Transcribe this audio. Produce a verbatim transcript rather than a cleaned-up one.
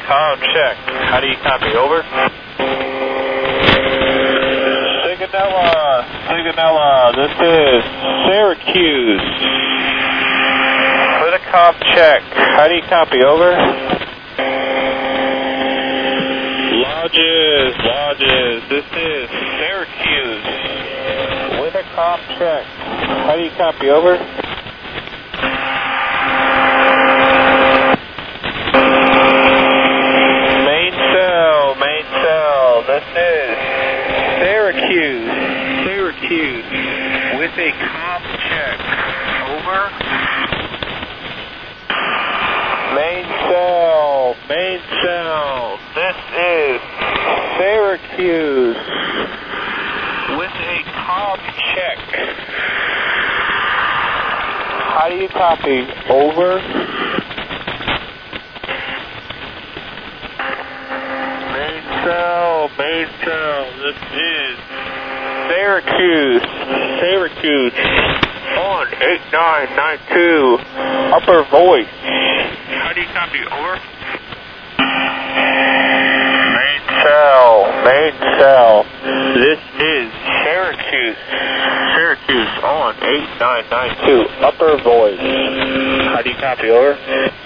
comm check. How do you copy? Over. Sigonella, Sigonella, this is Syracuse. For the comm check, how do you copy? Over. Lodges, Lodges, this is Syracuse. With a comm check, how do you copy? Over. Main cell, main cell, this is Syracuse, Syracuse, with a comm check. Over. Main cell, main cell, this is Syracuse, with a comm check. How do you copy? Over. Main cell, main cell, this is Syracuse, Syracuse, on eight nine nine two, upper voice. How do you copy? Over. Main cell, main cell, this is Syracuse, Syracuse, on eight nine nine two, upper voice. How do you copy? Over.